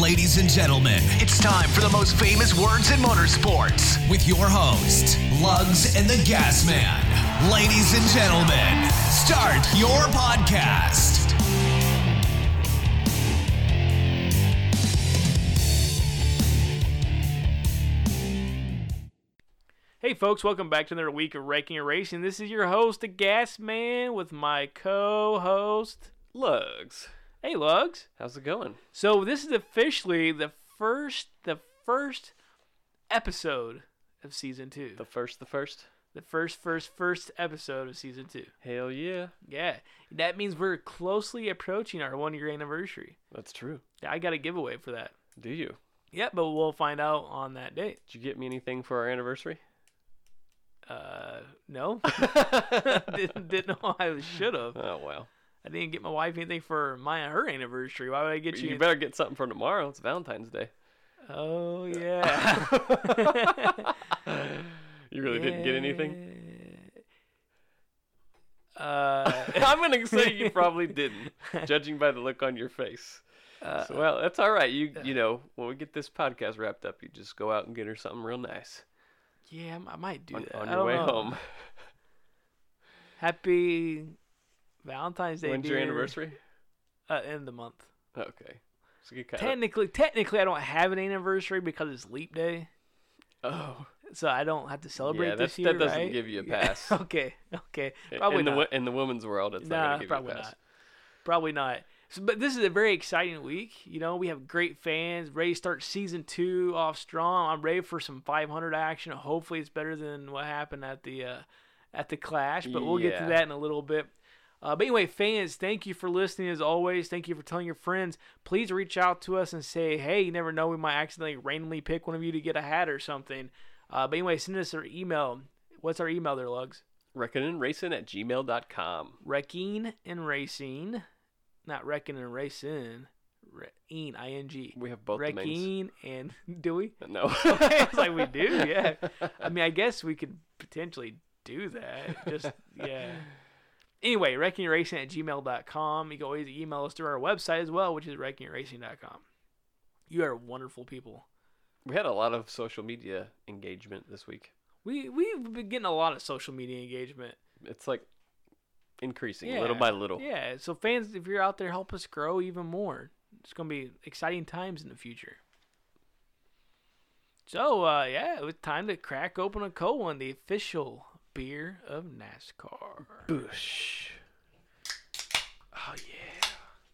Ladies and gentlemen, it's time for the most famous words in motorsports with your host, Lugs and the Gas Man. Ladies and gentlemen, start your podcast. Hey folks, welcome back to another week of Wrecking and Racing. This is your host, the Gas Man, with my co-host, Lugs. Hey Lugs. How's it going? So this is officially the first episode of season 2. The first? The first episode of season 2. Hell yeah. Yeah. That means we're closely approaching our 1-year anniversary. That's true. I got a giveaway for that. Do you? Yep, but we'll find out on that date. Did you get me anything for our anniversary? No. didn't know I should have. Oh, well. I didn't get my wife anything for her anniversary. Why would I get you? You better get something for tomorrow. It's Valentine's Day. Oh, yeah. You really didn't get anything? I'm going to say you probably didn't, judging by the look on your face. Well, that's all right. You know, when we get this podcast wrapped up, you just go out and get her something real nice. Yeah, I might do that. On your way home. Happy Valentine's Day. When's your anniversary? End of the month. Okay. So you Technically, I don't have an anniversary because it's leap day. Oh. So I don't have to celebrate this year, that doesn't right? give you a pass. Okay. Probably not. In the women's world, it's not going to give you a pass. Probably not. So, but this is a very exciting week. You know, we have great fans ready to start season 2 off strong. I'm ready for some 500 action. Hopefully, it's better than what happened at the Clash. But we'll get to that in a little bit. But anyway, fans, thank you for listening as always. Thank you for telling your friends. Please reach out to us and say, hey, you never know, we might accidentally randomly pick one of you to get a hat or something. But anyway, send us our email. What's our email there, Lugs? WreckingandRacing@gmail.com. Wrecking and Racing. Not Wrecking and Racing. Ing, I-N-G. We have both Wrecking and... Do we? No. Okay, it's like we do, yeah. I mean, I guess we could potentially do that. Just, yeah. Anyway, wreckingandracing@gmail.com. You can always email us through our website as well, which is wreckingandracing.com. You are wonderful people. We had a lot of social media engagement this week. We've been getting a lot of social media engagement. It's like increasing little by little. Yeah, so fans, if you're out there, help us grow even more. It's going to be exciting times in the future. So, yeah, it was time to crack open a cold one, the official beer of NASCAR. Bush. Oh, yeah.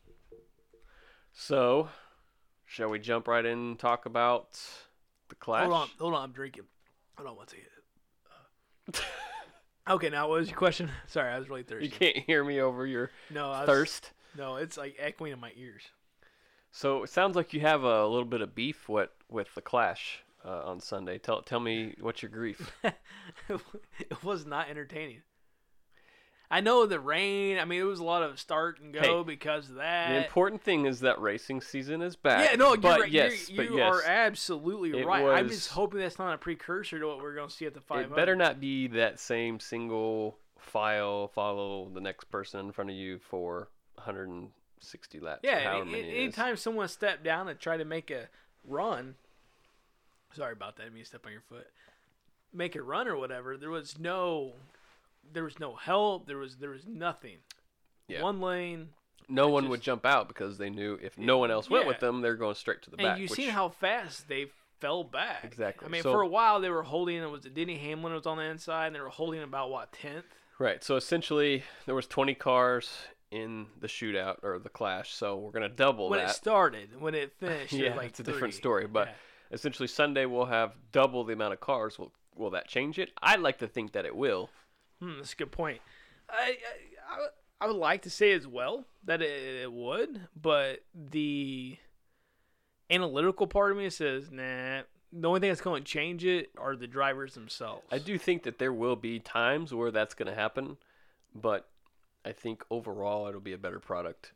So, shall we jump right in and talk about the Clash? Hold on, I'm drinking. Hold on one second. Okay, now what was your question? Sorry, I was really thirsty. You can't hear me over your thirst? No, it's like echoing in my ears. So it sounds like you have a little bit of beef with the Clash on Sunday. Tell me what's your grief. It was not entertaining. I know the rain. I mean, it was a lot of start and go because of that. The important thing is that racing season is back. Yeah, no, you're right. Yes, you are absolutely right. I'm just hoping that's not a precursor to what we're going to see at the 500. It better not be that same single file follow the next person in front of you for 160 laps. Yeah, anytime someone stepped down and tried to make a run, sorry about that, I didn't mean to step on your foot, make a run or whatever, there was no help, there was nothing. Yeah. One lane. No one would jump out because they knew if no one else went with them, they're going straight to the back. And you've seen how fast they fell back. Exactly. I mean, for a while they were holding, it was Denny Hamlin was on the inside, and they were holding about, 10th? Right. So essentially, there was 20 cars in the shootout or the Clash, so we're going to double when that. When it started. When it finished, it was like it's a different story. But essentially, Sunday we'll have double the amount of cars. Will that change it? I'd like to think that it will. That's a good point. I would like to say as well that it would, but the analytical part of me says, nah. The only thing that's going to change it are the drivers themselves. I do think that there will be times where that's going to happen, but I think overall it'll be a better product.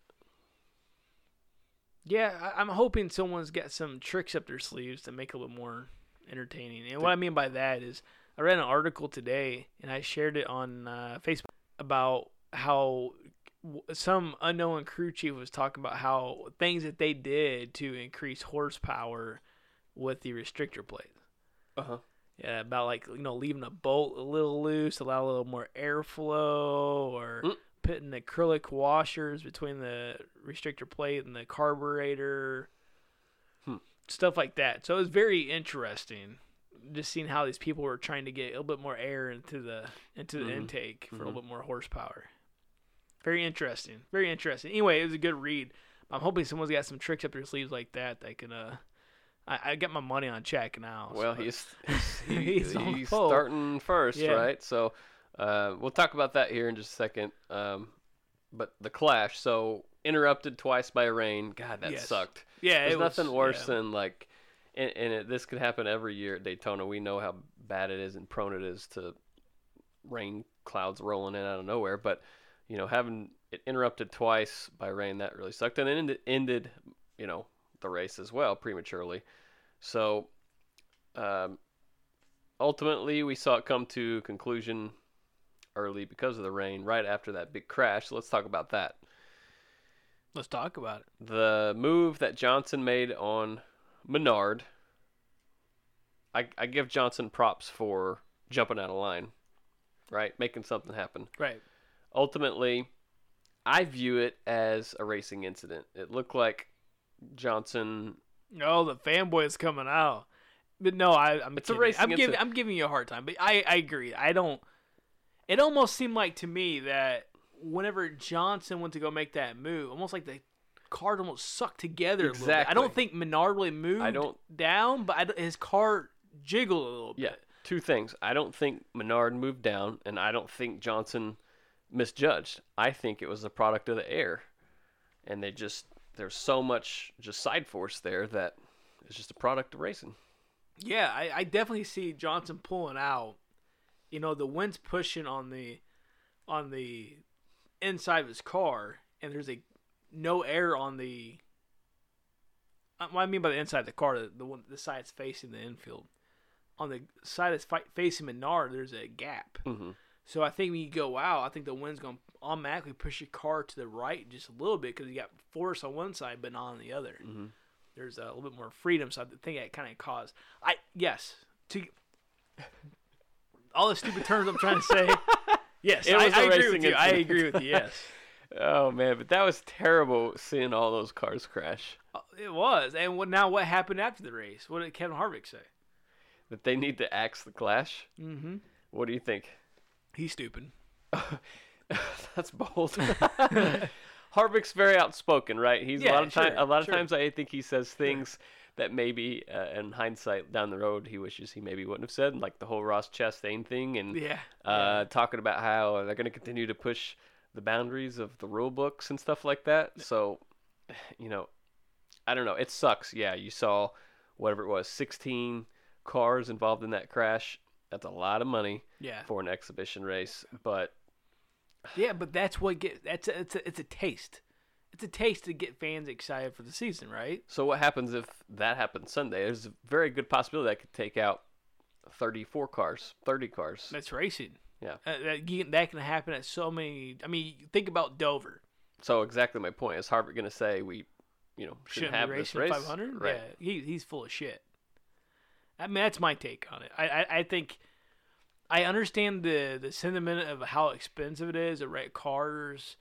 Yeah, I'm hoping someone's got some tricks up their sleeves to make it a little more entertaining. And what I mean by that is I read an article today, and I shared it on Facebook about how some unknown crew chief was talking about how things that they did to increase horsepower with the restrictor plate. Yeah, about like leaving a bolt a little loose, allow a little more airflow, or putting acrylic washers between the restrictor plate and the carburetor, stuff like that. So it was very interesting, just seeing how these people were trying to get a little bit more air into the intake for a little bit more horsepower. Very interesting. Very interesting. Anyway, it was a good read. I'm hoping someone's got some tricks up their sleeves like that can. I got my money on Czech now. Well, so. he's starting first, right? So we'll talk about that here in just a second. But the Clash, so interrupted twice by rain. God, that sucked. Yeah, there's nothing worse than like, this could happen every year at Daytona. We know how bad it is and prone it is to rain clouds rolling in out of nowhere. But having it interrupted twice by rain, that really sucked, and it ended the race as well prematurely. So ultimately we saw it come to conclusion early because of the rain right after that big crash. So let's talk about that. Let's talk about it. The move that Johnson made on Menard, I give Johnson props for jumping out of line, right? Making something happen. Right. Ultimately, I view it as a racing incident. It looked like Johnson. Oh, the fanboy is coming out. But no, I'm it's kidding. A racing incident. I'm giving you a hard time, but I agree. It almost seemed like to me that whenever Johnson went to go make that move, almost like the car almost sucked together a little bit. I don't think Menard really moved down, but his car jiggled a little bit. Yeah, two things. I don't think Menard moved down, and I don't think Johnson misjudged. I think it was a product of the air, and there's so much just side force there that it's just a product of racing. Yeah, I definitely see Johnson pulling out. The wind's pushing on the inside of his car, and there's no air on the. What I mean by the inside of the car, the side that's facing the infield. On the side that's facing Menard, there's a gap. Mm-hmm. So I think when you go out, I think the wind's going to automatically push your car to the right just a little bit because you got force on one side but not on the other. Mm-hmm. There's a little bit more freedom, so I think that kind of caused. All the stupid terms I'm trying to say. Yes, I agree with you. I agree with you. Yes. Oh man, but that was terrible seeing all those cars crash. It was, and what happened after the race? What did Kevin Harvick say? That they need to axe the Clash. Mm-hmm. What do you think? He's stupid. That's bold. Harvick's very outspoken, right? He's a lot of times I think he says things that maybe in hindsight down the road he wishes he maybe wouldn't have said, like the whole Ross Chastain thing, and talking about how they're going to continue to push the boundaries of the rule books and stuff like that. So, I don't know. It sucks. Yeah, you saw whatever it was, 16 cars involved in that crash. That's a lot of money for an exhibition race, but that's it's a taste. It's a taste to get fans excited for the season, right? So what happens if that happens Sunday? There's a very good possibility that could take out 30 cars. That's racing. Yeah. That can happen at so many. I mean, think about Dover. So exactly my point. Is Harvick going to say we, shouldn't have this race? 500? Right. Yeah, he's full of shit. I mean, that's my take on it. I think I understand the sentiment of how expensive it is to rent cars,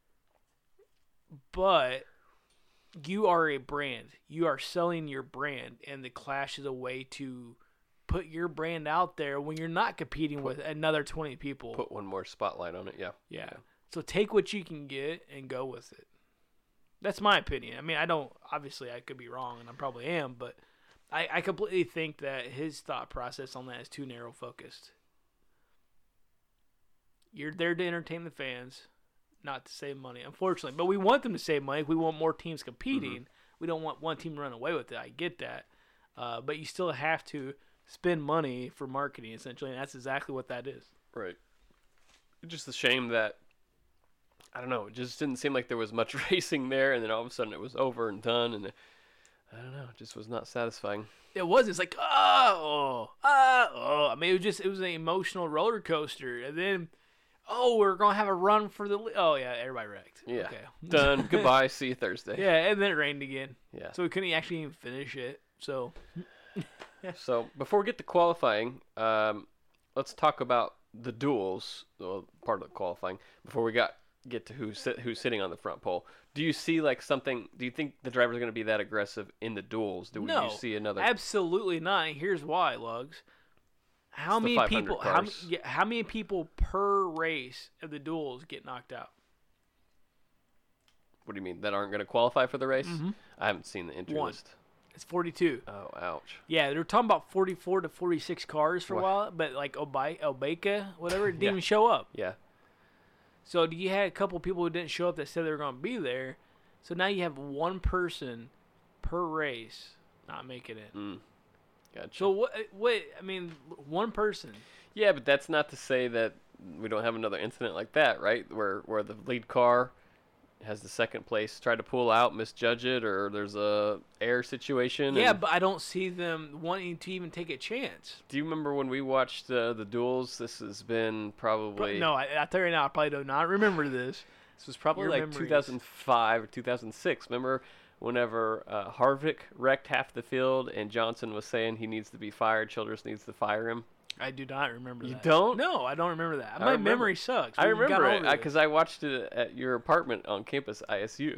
but you are a brand. You are selling your brand, and the Clash is a way to put your brand out there when you're not competing with another 20 people. Put one more spotlight on it, Yeah. So take what you can get and go with it. That's my opinion. I mean, obviously I could be wrong, and I probably am, but I completely think that his thought process on that is too narrow focused. You're there to entertain the fans, not to save money, unfortunately. But we want them to save money. We want more teams competing. Mm-hmm. We don't want one team to run away with it. I get that. But you still have to spend money for marketing, essentially, and that's exactly what that is. Right. It's just a shame that, I don't know, it just didn't seem like there was much racing there, and then all of a sudden it was over and done, and I don't know, it just was not satisfying. It was. It's like, I mean, it was an emotional roller coaster, and then oh, we're going to have a run for the oh, yeah, everybody wrecked. Yeah. Okay. Done. Goodbye. See you Thursday. Yeah, and then it rained again. Yeah. So we couldn't actually even finish it. So. So before we get to qualifying, let's talk about the duels, well, part of the qualifying, before we get to who's sitting on the front pole. Do you see like something? Do you think the drivers are going to be that aggressive in the duels? No, you see another? Absolutely not. Here's why, Lugs. How many people? How many people per race of the duels get knocked out? What do you mean? That aren't going to qualify for the race? Mm-hmm. I haven't seen the entry list. It's 42. Oh, ouch. Yeah, they were talking about 44 to 46 cars for a while, but like Obeka, whatever, it didn't even show up. Yeah. So you had a couple people who didn't show up that said they were going to be there. So now you have one person per race not making it. Gotcha. So what? I mean, one person. Yeah, but that's not to say that we don't have another incident like that, right? Where the lead car has the second place, try to pull out, misjudge it, or there's a air situation. Yeah, but I don't see them wanting to even take a chance. Do you remember when we watched the duels? This has been probably... No, I tell you now, I probably do not remember this. This was probably like 2005 or 2006. Remember whenever Harvick wrecked half the field and Johnson was saying he needs to be fired, Childress needs to fire him? I do not remember that. You don't? No, I don't remember that. My memory sucks. I remember it because I watched it at your apartment on campus, ISU.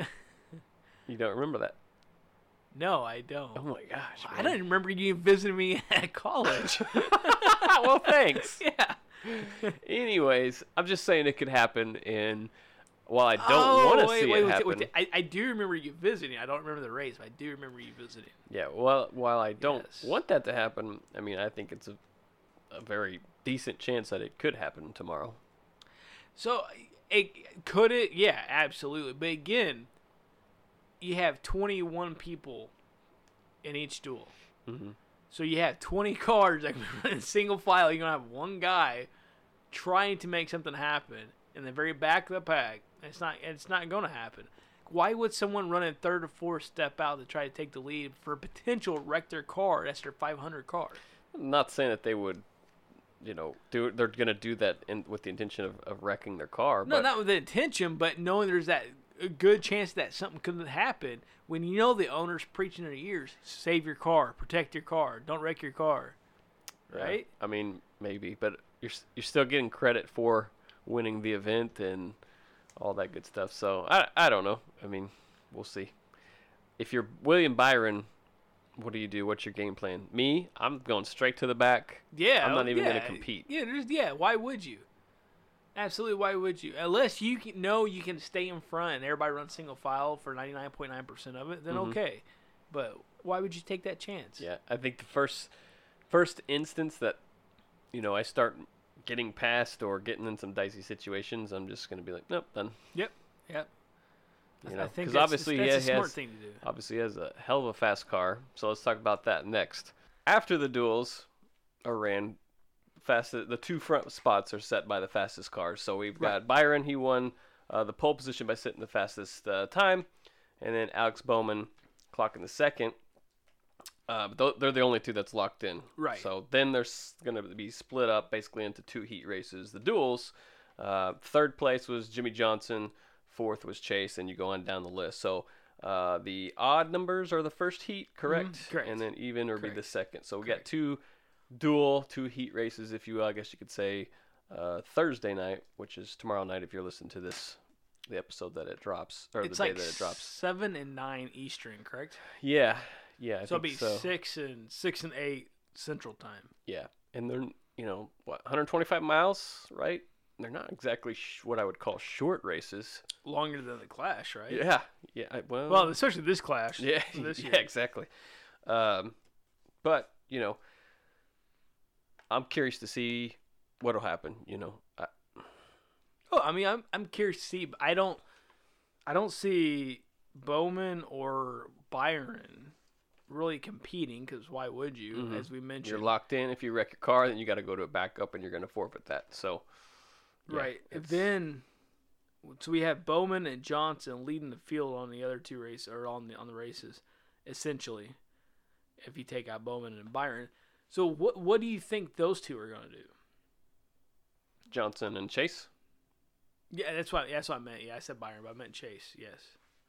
You don't remember that? No, I don't. Oh, my gosh. Man. I don't remember you visiting me at college. Well, thanks. Yeah. Anyways, I'm just saying it could happen in... While I don't want to see it happen. I do remember you visiting. I don't remember the race, but I do remember you visiting. Yeah, well, while I don't want that to happen, I mean, I think it's a very decent chance that it could happen tomorrow. So, could it? Yeah, absolutely. But again, you have 21 people in each duel. Mm-hmm. So you have 20 cars that can run in single file. You're going to have one guy trying to make something happen in the very back of the pack. It's not going to happen. Why would someone run in third or fourth step out to try to take the lead for a potential wreck their car? That's their 500 car. I'm not saying that they would, they're going to do that with the intention of wrecking their car. No, not with the intention, but knowing there's a good chance that something could happen when you know the owner's preaching in their ears, save your car, protect your car, don't wreck your car. Right? Yeah, I mean, maybe, but you're still getting credit for winning the event and all that good stuff. So I don't know. I mean, we'll see. If you're William Byron, what do you do? What's your game plan? Me, I'm going straight to the back. Yeah, I'm not even going to compete. Yeah, why would you? Absolutely, why would you? Unless you know you can stay in front and everybody runs single file for 99.9% of it, then okay. But why would you take that chance? Yeah, I think the first instance that I start getting past or getting in some dicey situations, I'm just going to be like, nope, done. Yep. I think that's a smart thing to do. Obviously, he has a hell of a fast car, so let's talk about that next. After the duels are ran, the two front spots are set by the fastest cars. So we've got Byron, he won the pole position by sitting the fastest time, and then Alex Bowman clocking the second. But they're the only two that's locked in. Right. So then there's going to be split up basically into two heat races. The duels, third place was Jimmy Johnson, fourth was Chase, and you go on down the list. So the odd numbers are the first heat, correct? Correct. And then even would be the second. So we got two heat races, if you will, I guess you could say, Thursday night, which is tomorrow night if you're listening to the episode that it drops, or it's the day like that it drops. 7 and 9 Eastern, correct? Yeah, I so it'll be so. 6 and 8 Central Time. Yeah, and they're 125 miles, right? They're not exactly what I would call short races. Longer than the Clash, right? Yeah. Well, especially this Clash. Yeah, this year. Yeah, exactly. But I'm curious to see what'll happen. I'm curious to see. But I don't see Bowman or Byron really competing, because why would you? As we mentioned, you're locked in. If you wreck your car, then you got to go to a backup, and you're going to forfeit that. So, right. So we have Bowman and Johnson leading the field on the other two races, or on the races, essentially. If you take out Bowman and Byron, so what do you think those two are going to do? Johnson and Chase. Yeah, that's what I meant. Yeah, I said Byron, but I meant Chase. Yes.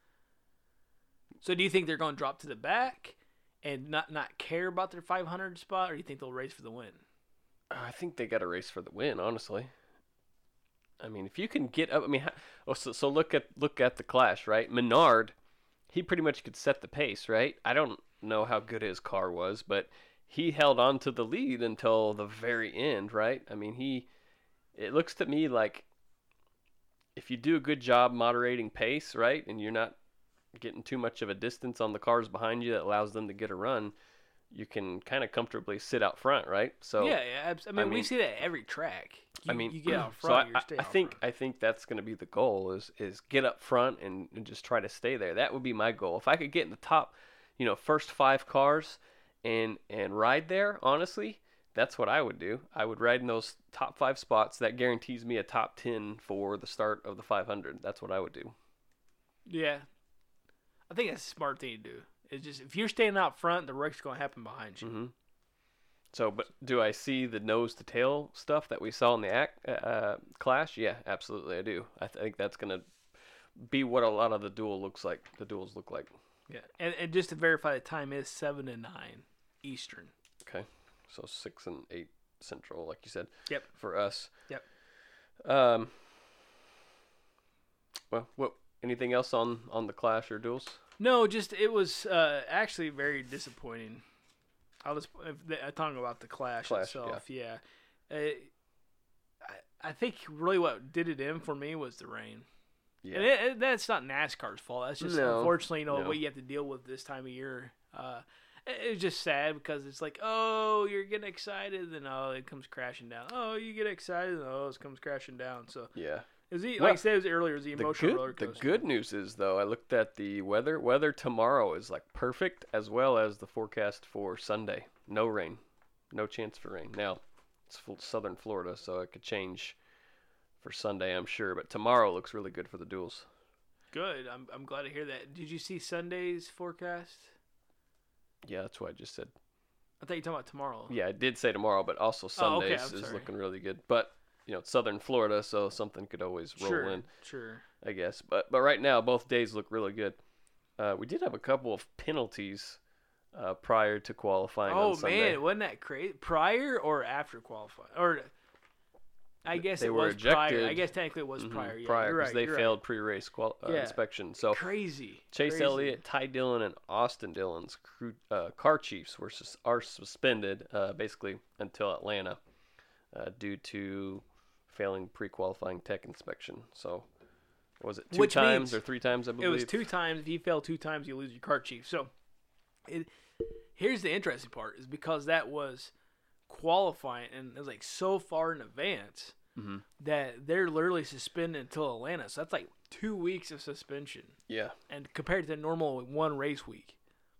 So do you think they're going to drop to the back and not care about their 500 spot, or do you think they'll race for the win? I think they got to race for the win, honestly. I mean, if you can get up, I mean, so look at the Clash, right? Menard, he pretty much could set the pace, right? I don't know how good his car was, but he held on to the lead until the very end, right? I mean, it looks to me like if you do a good job moderating pace, right, and you're not getting too much of a distance on the cars behind you that allows them to get a run, you can kind of comfortably sit out front, right? So yeah. I mean, we see that at every track. You get out front. So I think that's going to be the goal is get up front and just try to stay there. That would be my goal. If I could get in the top, first 5 cars and ride there, honestly, that's what I would do. I would ride in those top 5 spots. That guarantees me a top 10 for the start of the 500. That's what I would do. Yeah. I think that's a smart thing to do. It's just if you're staying out front, the wreck's going to happen behind you. Mm-hmm. So, but do I see the nose to tail stuff that we saw in the Clash? Yeah, absolutely, I do. I think that's going to be what a lot of the duels look like. Yeah, and just to verify, the time is 7 to 9 Eastern. Okay, so 6 and 8 Central, like you said. Yep. For us. Yep. Well, what? Anything else on the Clash or duels? No, just it was actually very disappointing. I'm talking about the Clash itself. Yeah. I think really what did it in for me was the rain. Yeah. And that's not NASCAR's fault. That's just unfortunately, what you have to deal with this time of year. It's just sad because it's like, oh, you're getting excited, then it comes crashing down. Oh, you get excited, and it comes crashing down. So yeah. Like I said earlier, it was the emotional roller coaster. The good news is, though, I looked at the weather. Weather tomorrow is like perfect, as well as the forecast for Sunday. No rain. No chance for rain. Now, it's southern Florida, so it could change for Sunday, I'm sure. But tomorrow looks really good for the duels. Good. I'm glad to hear that. Did you see Sunday's forecast? Yeah, that's what I just said. I thought you were talking about tomorrow. Yeah, I did say tomorrow, but also Sundays is looking really good. But it's southern Florida, so something could always roll in. Sure. I guess. But right now, both days look really good. We did have a couple of penalties prior to qualifying on Sunday. Oh, man. Wasn't that crazy? Prior or after qualifying? Or I guess they it were was ejected. Prior. I guess technically it was prior. Yeah, prior, because they failed pre-race inspection. So crazy. Chase Elliott, Ty Dillon, and Austin Dillon's car chiefs are suspended basically until Atlanta due to failing pre-qualifying tech inspection. So was it 2 times or 3 times, I believe? It was 2 times. If you fail 2 times, you lose your car chief. So here's the interesting part is because that was qualifying and it was like so far in advance that they're literally suspended until Atlanta. So that's like 2 weeks of suspension. Yeah. And compared to the normal 1 race week.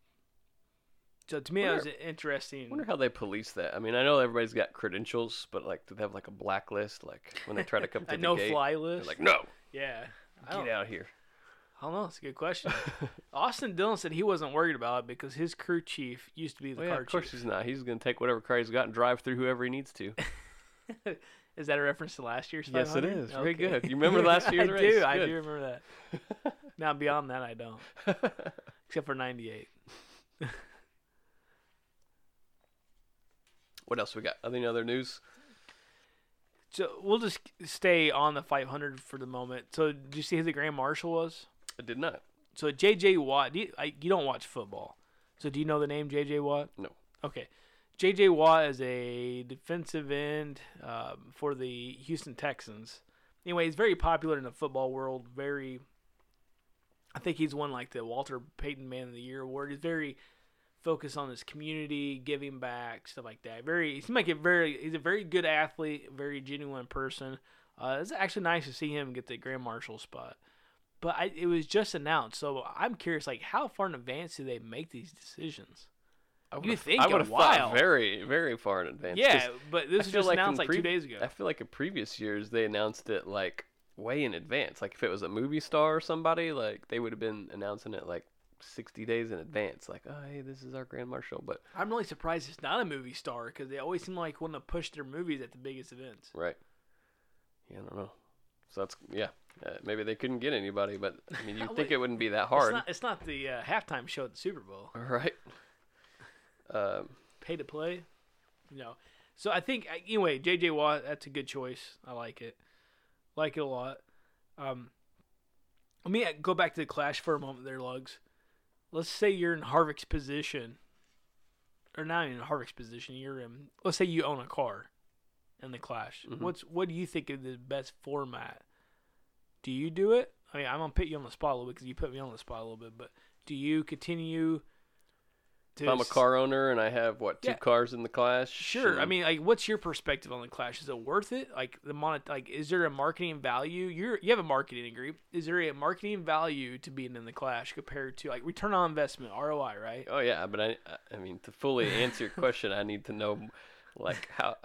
So to me, that was interesting. I wonder how they police that. I mean, I know everybody's got credentials, but do they have a blacklist? When they try to come to the gate, no-fly list. They're like, no. Yeah. Get out of here. I don't know. It's a good question. Austin Dillon said he wasn't worried about it because his crew chief used to be the car chief. Of course he's not. He's going to take whatever car he's got and drive through whoever he needs to. Is that a reference to last year's 500? Yes, it is. Okay. Very good. You remember last year's race? I do remember that. Now, beyond that, I don't. Except for 98. What else we got? Any other news? So we'll just stay on the 500 for the moment. So did you see who the Grand Marshal was? I did not. So J.J. Watt, you don't watch football. So do you know the name J.J. Watt? No. Okay. J.J. Watt is a defensive end for the Houston Texans. Anyway, he's very popular in the football world. I think he's won the Walter Payton Man of the Year award. He's very focused on his community, giving back, stuff like that. He's a very good athlete, very genuine person. It's actually nice to see him get the Grand Marshal spot. But it was just announced, so I'm curious, how far in advance do they make these decisions? I would have thought very, very far in advance. Yeah, but this was just announced 2 days ago. I feel like in previous years they announced it way in advance. If it was a movie star or somebody, they would have been announcing it 60 days in advance. Oh, hey, this is our Grand Marshal. But I'm really surprised it's not a movie star because they always seem want to push their movies at the biggest events. Right. Yeah, I don't know. So that's maybe they couldn't get anybody, but I mean, you'd think it wouldn't be that hard. It's not the halftime show at the Super Bowl. All right. Pay to play, So I think anyway, J.J. Watt, that's a good choice. I like it a lot. Let me go back to the Clash for a moment there, Lugs. Let's say you're in Harvick's position, or not even in Harvick's position. Let's say you own a car in the Clash. Mm-hmm. What do you think is the best format? Do you do it? I mean, I'm gonna put you on the spot a little bit because you put me on the spot a little bit. But do you continue? If I'm a car owner and I have two cars in the Clash. Sure. I mean, like, what's your perspective on the Clash? Is it worth it? Like is there a marketing value? You have a marketing degree. Is there a marketing value to being in the Clash compared to like return on investment (ROI)? Right? Oh yeah, but I mean, to fully answer your question, I need to know like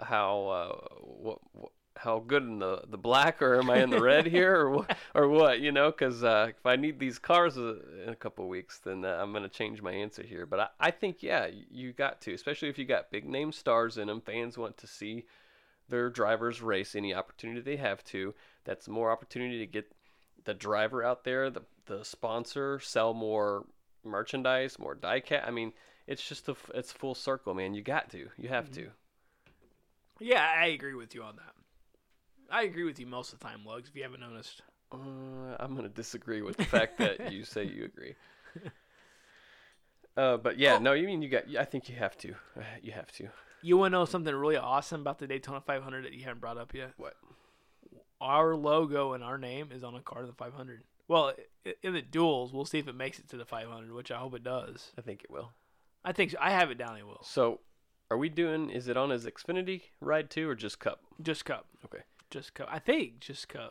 how good in the black, or am I in the red here, or what? Because if I need these cars in a couple of weeks, then I'm going to change my answer here. But I think, you got to, especially if you got big name stars in them. Fans want to see their drivers race any opportunity they have to. That's more opportunity to get the driver out there, the sponsor, sell more merchandise, more die-cat. I mean, it's just it's full circle, man. You have to. Yeah, I agree with you on that. I agree with you most of the time, Lugs, if you haven't noticed. I'm going to disagree with the fact that you say you agree. But yeah, no, you mean I think you have to. You have to. You want to know something really awesome about the Daytona 500 that you haven't brought up yet? What? Our logo and our name is on a car of the 500. Well, in the duels, we'll see if it makes it to the 500, which I hope it does. I think it will. I think so. I have it down, it will. So, is it on his Xfinity ride too, or just Cup? Just Cup. Okay. Just Cup. I think just Cup.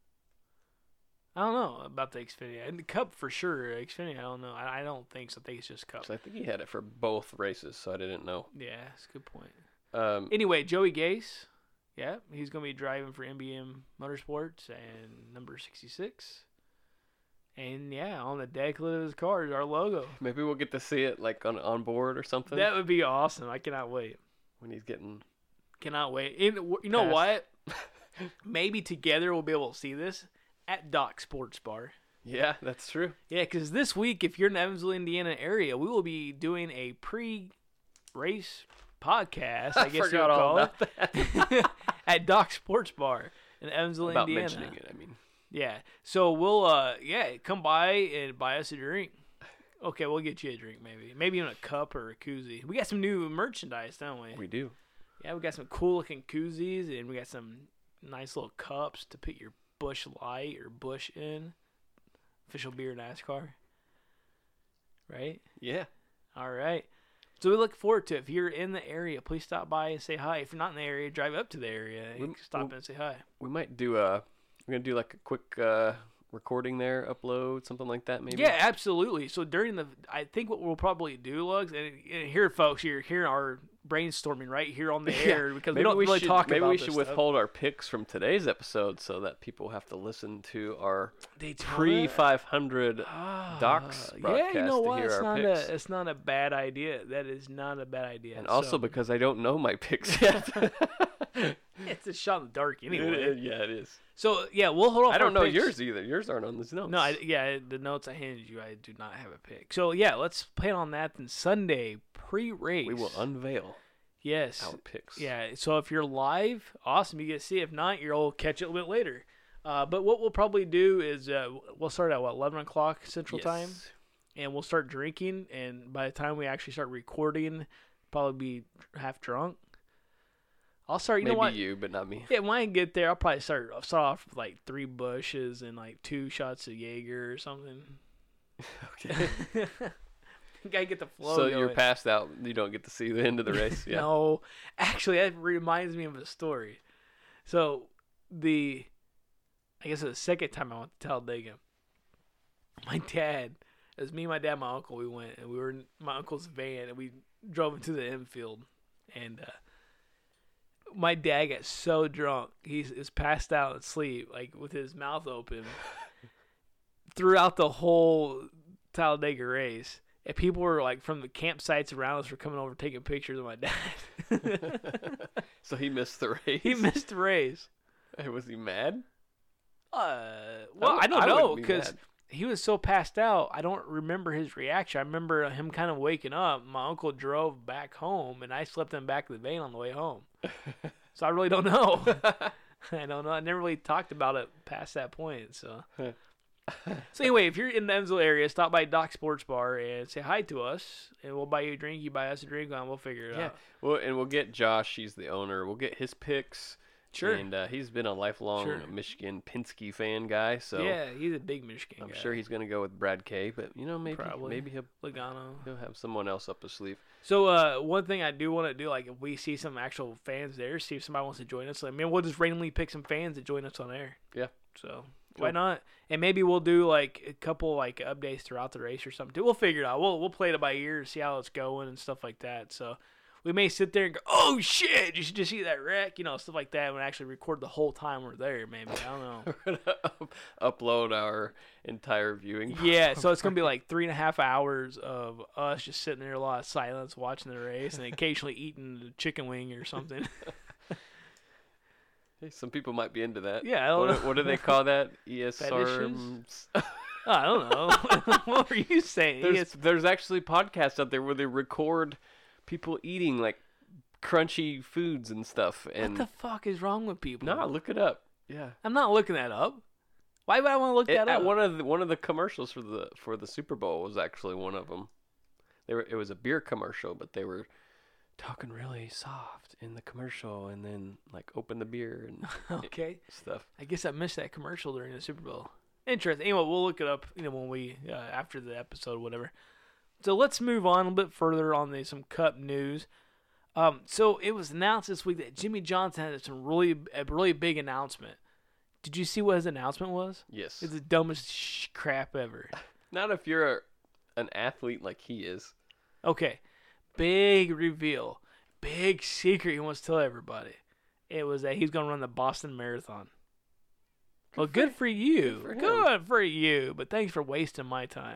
I don't know about the Xfinity. And the Cup for sure. Xfinity, I don't know. I don't think so. I think it's just Cup. So I think he had it for both races, so I didn't know. Yeah, that's a good point. Anyway, Joey Gase. Yeah, he's going to be driving for MBM Motorsports and number 66. And yeah, on the deck of his car is our logo. Maybe we'll get to see it like on board or something. That would be awesome. I cannot wait. When he's getting. Cannot wait. You know what? Maybe together we'll be able to see this at Doc Sports Bar. Yeah, that's true. Yeah, because this week, if you're in the Evansville, Indiana area, we will be doing a pre-race podcast, I guess you would call it, at Doc Sports Bar in Evansville, Indiana. About mentioning it, I mean. Yeah, so we'll, come by and buy us a drink. Okay, we'll get you a drink, maybe in a cup or a koozie. We got some new merchandise, don't we? We do. Yeah, we got some cool-looking koozies, and we got some nice little cups to put your Busch Light or Busch in. Official beer NASCAR. Right? Yeah. All right. So we look forward to it. If you're in the area, please stop by and say hi. If you're not in the area, drive up to the area and stop in and say hi. We might do we're going to do like a quick recording there, upload, something like that maybe? Yeah, absolutely. So I think what we'll probably do, Lugs, and here, folks, you're hearing our brainstorming right here on the air because we don't really talk about this. Maybe we should withhold our picks from today's episode so that people have to listen to our pre-500 Docs broadcast you know what? to hear our picks. It's not a bad idea. That is not a bad idea. And also because I don't know my picks yet. It's a shot in the dark anyway. Yeah, it is. So, yeah, we'll hold off. I don't know yours either. Yours aren't on these notes. No, the notes I handed you, I do not have a pick. So, yeah, let's plan on that then Sunday, pre-race. We will unveil our picks. Yeah, so if you're live, awesome, you get to see it. If not, you'll catch it a little bit later. But what we'll probably do is we'll start at, 11 o'clock Central Time? And we'll start drinking, and by the time we actually start recording, probably be half drunk. I'll start. Maybe you, but not me. Yeah, when I get there, I'll probably start off with 3 Bushes and 2 shots of Jaeger or something. Okay. Gotta get the flow. So going. You're passed out. You don't get to see the end of the race. Yeah. No, actually, that reminds me of a story. So I guess the second time I went to Talladega, my dad, it was me, my dad, my uncle. We went and we were in my uncle's van and we drove into the infield and. My dad got so drunk, he's passed out and asleep, with his mouth open, throughout the whole Talladega race. And people were, from the campsites around us were coming over taking pictures of my dad. So he missed the race? He missed the race. Was he mad? Well, I don't know because he was so passed out. I don't remember his reaction. I remember him kind of waking up. My uncle drove back home, and I slept in the back of the van on the way home. So I really don't know. I don't know. I never really talked about it past that point. So anyway, if you're in the Evansville area, stop by Doc Sports Bar and say hi to us, and we'll buy you a drink. You buy us a drink, and we'll figure it out. Well, and we'll get Josh. He's the owner. We'll get his picks. Sure. And he's been a lifelong Michigan Penske fan guy. So yeah, he's a big Michigan guy. I'm sure he's going to go with Brad Kay, but maybe he'll Logano. He'll have someone else up his sleeve. So one thing I do want to do, like if we see some actual fans there, see if somebody wants to join us. We'll just randomly pick some fans to join us on air. Yeah. So why not? And maybe we'll do like a couple like updates throughout the race or something too. We'll figure it out. We'll play it by ear, see how it's going and stuff like that. So we may sit there and go, oh, shit, you should just see that wreck, stuff like that, and actually record the whole time we're there, maybe. I don't know. We're going to upload our entire viewing. Yeah, so it's going to be like 3.5 hours of us just sitting there, a lot of silence, watching the race, and occasionally eating a chicken wing or something. Hey, some people might be into that. Yeah, I don't know. What do they call that? ESR? I don't know. What were you saying? There's actually podcasts out there where they record people eating like crunchy foods and stuff. And what the fuck is wrong with people? No, look it up. Yeah, I'm not looking that up. Why would I want to look that up? One of the commercials for the Super Bowl was actually one of them. It was a beer commercial, but they were talking really soft in the commercial, and then like open the beer and okay stuff. I guess I missed that commercial during the Super Bowl. Interesting. Anyway, we'll look it up. When we after the episode, whatever. So let's move on a little bit further on some Cup news. So it was announced this week that Jimmie Johnson had a really big announcement. Did you see what his announcement was? Yes. It's the dumbest crap ever. Not if you're an athlete like he is. Okay. Big reveal. Big secret he wants to tell everybody. It was that he's going to run the Boston Marathon. Good for you. Good for you. But thanks for wasting my time.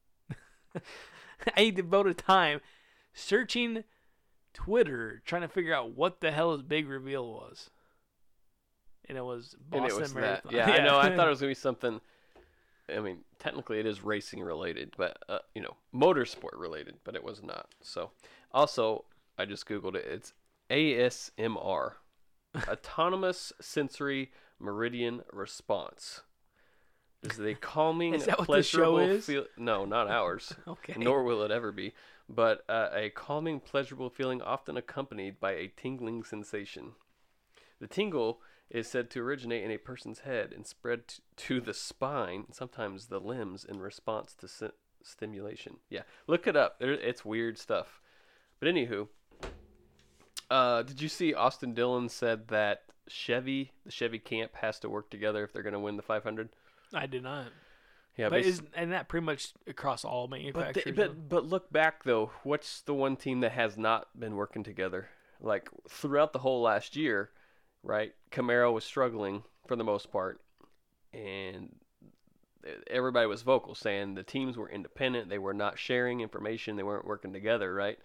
I devoted time searching Twitter, trying to figure out what the hell his big reveal was. And it was Boston Marathon. Yeah, I know. I thought it was going to be something. I mean, technically it is racing related, but, motorsport related, but it was not. So, also, I just Googled it. It's ASMR, Autonomous Sensory Meridian Response. Is the calming, is that what pleasurable the show is? No, not ours. Okay. Nor will it ever be. But a calming, pleasurable feeling often accompanied by a tingling sensation. The tingle is said to originate in a person's head and spread to the spine, sometimes the limbs, in response to stimulation. Yeah, look it up. It's weird stuff. But anywho, did you see Austin Dillon said that the Chevy camp has to work together if they're going to win the 500? I did not. Yeah, but isn't that pretty much across all manufacturers? But look back though, what's the one team that has not been working together? Like throughout the whole last year, right? Camaro was struggling for the most part, and everybody was vocal saying the teams were independent, they were not sharing information, they weren't working together, right?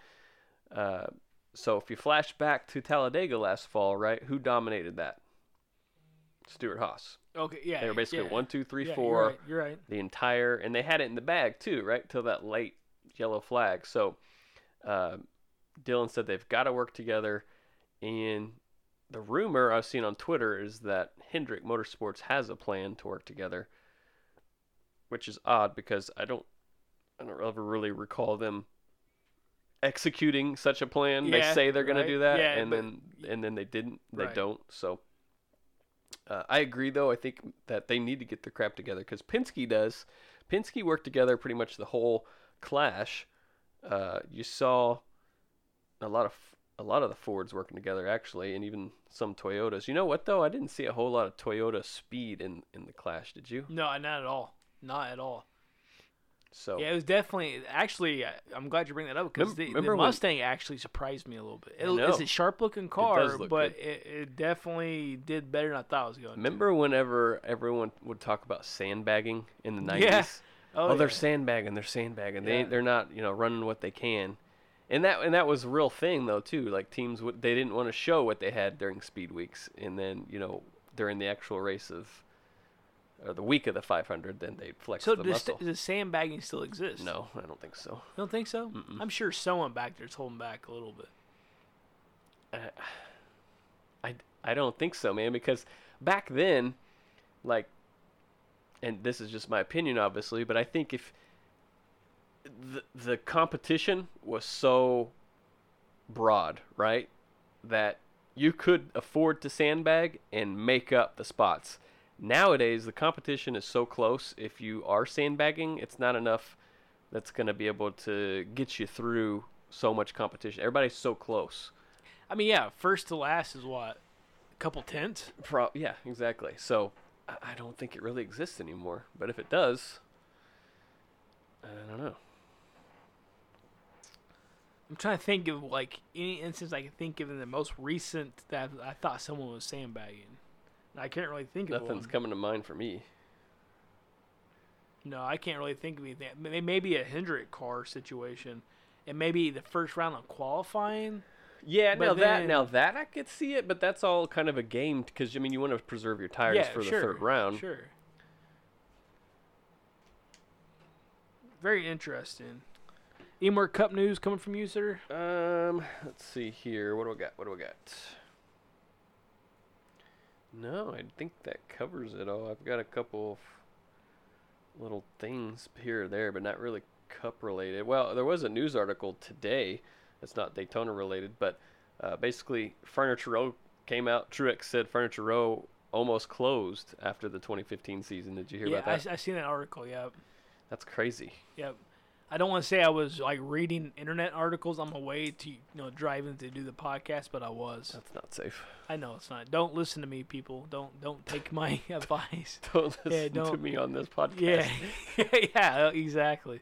So if you flash back to Talladega last fall, right? Who dominated that? Stewart-Haas. Okay, yeah. They were basically 1, 2, 3, 4. You're right. The entire, and they had it in the bag too, right? Till that late yellow flag. So, Dillon said they've got to work together. And the rumor I've seen on Twitter is that Hendrick Motorsports has a plan to work together, which is odd because I don't ever really recall them executing such a plan. They say they're going to do that, and then they didn't. They don't. So. I agree, though. I think that they need to get their crap together because Penske does. Penske worked together pretty much the whole clash. You saw a lot of the Fords working together, actually, and even some Toyotas. You know what, though? I didn't see a whole lot of Toyota speed in the clash. Did you? No, not at all. Not at all. So yeah, it was definitely. Actually, I'm glad you bring that up because the Mustang actually surprised me a little bit. It's a sharp-looking car, but it definitely did better than I thought it was going to. Remember whenever everyone would talk about sandbagging in the 90s? Yeah. They're sandbagging. Yeah. They're not, running what they can. And that was a real thing though too. Like teams they didn't want to show what they had during speed weeks, and then during the actual race or the week of the 500, then they'd flex the muscle. So does sandbagging still exist? No, I don't think so. You don't think so? Mm-mm. I'm sure someone back there's holding back a little bit. I don't think so, man, because back then, like, and this is just my opinion, obviously, but I think if the competition was so broad, right, that you could afford to sandbag and make up the spots. Nowadays, the competition is so close. If you are sandbagging, it's not enough that's going to be able to get you through so much competition. Everybody's so close. I mean, yeah, first to last is what? A couple tenths? Yeah, exactly. So I don't think it really exists anymore. But if it does, I don't know. I'm trying to think of, like, any instance I can think of in the most recent that I thought someone was sandbagging. I can't really think of one. Nothing's coming to mind for me. No, I can't really think of anything. Maybe a Hendrick car situation, and maybe the first round of qualifying. Yeah, now that I could see it, but that's all kind of a game because, I mean, you want to preserve your tires for the third round. Sure. Very interesting. Any more Cup news coming from you, sir? Let's see here. What do I got? No, I think that covers it all. I've got a couple of little things here or there, but not really Cup related. Well, there was a news article today. It's not Daytona related, but basically Furniture Row came out. Truex said Furniture Row almost closed after the 2015 season. Did you hear about that? I seen that article. Yep. That's crazy. Yep. I don't want to say I was like reading internet articles on my way to driving to do the podcast, but I was. That's not safe. I know it's not. Don't listen to me, people. Don't take my advice. Don't listen to me on this podcast. Yeah, exactly.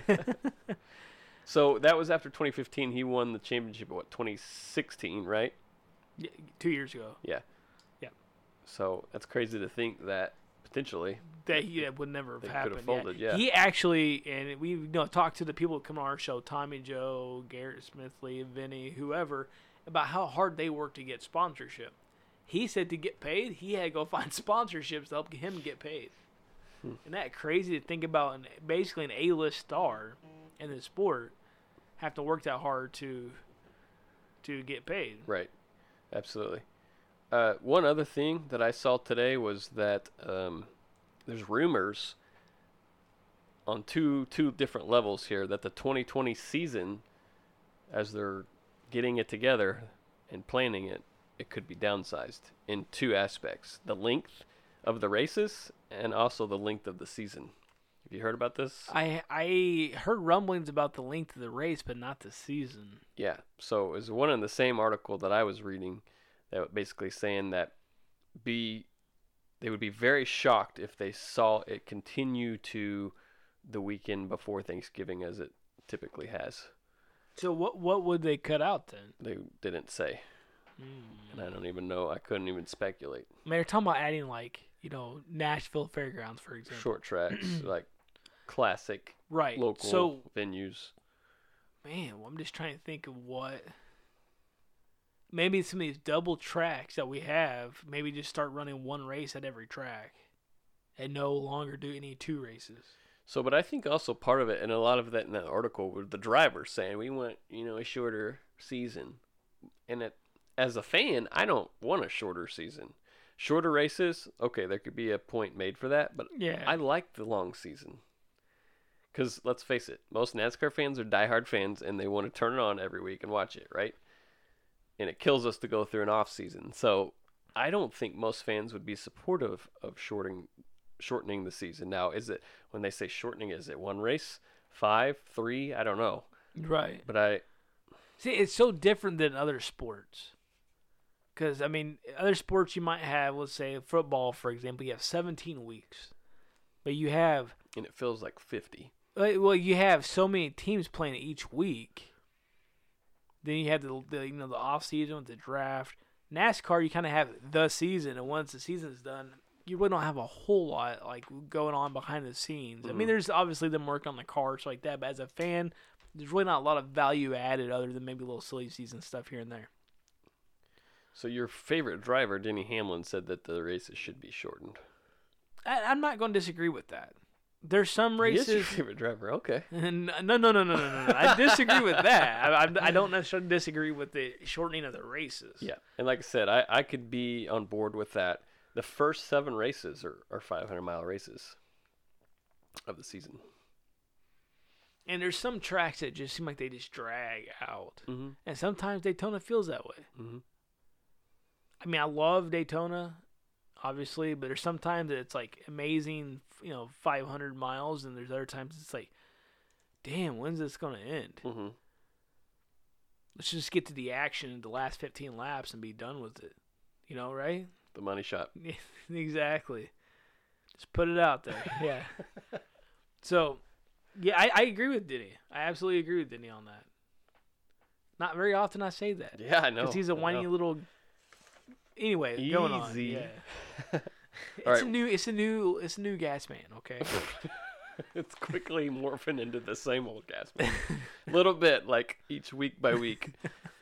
So that was after 2015. He won the championship. 2016, right? Yeah, 2 years ago. Yeah. Yeah. So that's crazy to think that potentially that would never have happened. Could have folded, yeah. He actually, and we talked to the people who come on our show, Tommy Joe, Garrett Smithley, Vinny, whoever, about how hard they work to get sponsorship. He said to get paid, he had to go find sponsorships to help him get paid. Isn't that crazy to think about? Basically, an A-list star in the sport have to work that hard to get paid. Right. Absolutely. One other thing that I saw today was that there's rumors on two different levels here that the 2020 season, as they're getting it together and planning it, it could be downsized in two aspects: the length of the races and also the length of the season. Have you heard about this? I heard rumblings about the length of the race, but not the season. Yeah. So it was one in the same article that I was reading that was basically saying that they would be very shocked if they saw it continue to the weekend before Thanksgiving as it typically has. So what would they cut out then? They didn't say. And I don't even know. I couldn't even speculate. I mean, they're talking about adding, like, Nashville Fairgrounds, for example. Short tracks, like classic local venues. Man, I'm just trying to think of what... Maybe some of these double tracks that we have, maybe just start running one race at every track and no longer do any two races. So, but I think also part of it, and a lot of that in that article, were the drivers saying we want, a shorter season. And as a fan, I don't want a shorter season. Shorter races, okay, there could be a point made for that, but yeah. I like the long season. Because let's face it, most NASCAR fans are diehard fans, and they want to turn it on every week and watch it, right? And it kills us to go through an off season. So I don't think most fans would be supportive of shortening the season. Now, is it, when they say shortening, is it one race, 5, 3? I don't know. Right. But see, it's so different than other sports. Because, I mean, other sports you might have, let's say football, for example, you have 17 weeks. But you have... And it feels like 50. Well, you have so many teams playing each week. Then you have the off season with the draft. NASCAR, you kind of have the season, and once the season's done, you really don't have a whole lot like going on behind the scenes. I mean, there's obviously them working on the cars like that, but as a fan, there's really not a lot of value added other than maybe a little silly season stuff here and there. So your favorite driver, Denny Hamlin, said that the races should be shortened. I'm not going to disagree with that. There's some races. He is your favorite driver. Okay. No. I disagree with that. I don't necessarily disagree with the shortening of the races. Yeah, and like I said, I could be on board with that. The first 7 races are 500-mile races of the season. And there's some tracks that just seem like they just drag out. Mm-hmm. And sometimes Daytona feels that way. Mm-hmm. I mean, I love Daytona, obviously, but there's sometimes that it's like amazing, 500 miles, and there's other times it's like, damn, when's this going to end? Mm-hmm. Let's just get to the action in the last 15 laps and be done with it. Right? The money shot. Exactly. Just put it out there. Yeah. So, yeah, I agree with Denny. I absolutely agree with Denny on that. Not very often I say that. Yeah, I know. Because he's a whiny little. Anyway, Easy. going on. Yeah. It's a new gas man. Okay. It's quickly morphing into the same old gas man. A little bit, like each week by week.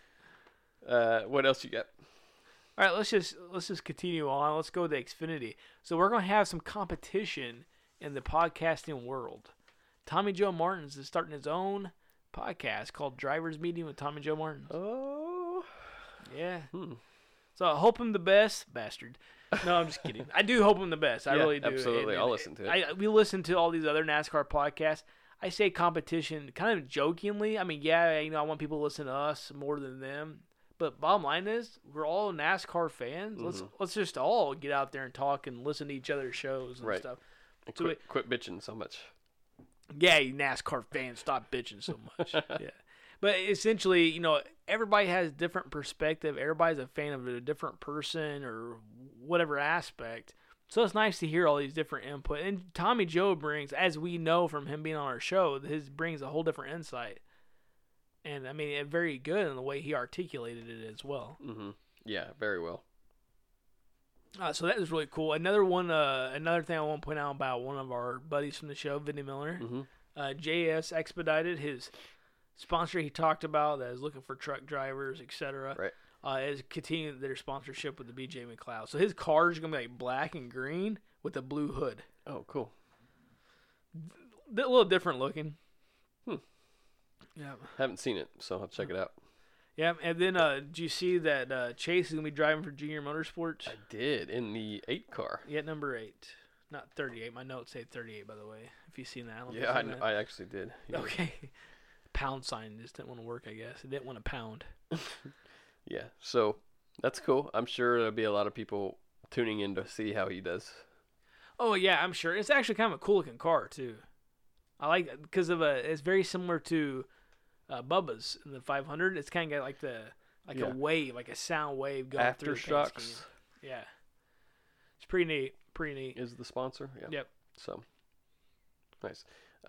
What else you got? All right, let's just continue on. Let's go to Xfinity. So we're gonna have some competition in the podcasting world. Tommy Joe Martins is starting his own podcast called Drivers Meeting with Tommy Joe Martins. Oh, yeah. So I hope him the best, bastard. No, I'm just kidding. I do hope him the best. I really do. Absolutely, I'll listen to it. We listen to all these other NASCAR podcasts. I say competition kind of jokingly. I mean, yeah, I want people to listen to us more than them. But bottom line is, we're all NASCAR fans. Mm-hmm. Let's just all get out there and talk and listen to each other's shows and stuff. And so quit bitching so much. Yeah, you NASCAR fans, stop bitching so much. Yeah. But essentially, everybody has different perspective. Everybody's a fan of a different person or whatever aspect. So it's nice to hear all these different input. And Tommy Joe brings, as we know from him being on our show, brings a whole different insight. And, I mean, very good in the way he articulated it as well. Mm-hmm. Yeah, very well. So that was really cool. Another thing I want to point out about one of our buddies from the show, Vinny Miller. Mm-hmm. JS Expedited, his sponsor he talked about that is looking for truck drivers, etc. Right. Is continuing their sponsorship with the BJ McLeod. So his car is going to be like black and green with a blue hood. Oh, cool. A little different looking. Yeah. Haven't seen it, so I'll check it out. Yeah, and then did you see that Chase is going to be driving for Junior Motorsports? I did, in the 8 car. Yeah, number 8. Not 38. My notes say 38, by the way. If you've seen that. I actually did. Yeah. Okay. Pound sign just didn't want to work, I guess. It didn't want to pound. Yeah, so that's cool. I'm sure there'll be a lot of people tuning in to see how he does. Oh, yeah, I'm sure. It's actually kind of a cool-looking car, too. I like it because it's very similar to Bubba's in the 500. It's kind of got like a wave, like a sound wave going through the paint scheme. Yeah. It's pretty neat. Pretty neat. Is the sponsor? Yeah. Yep. So, nice.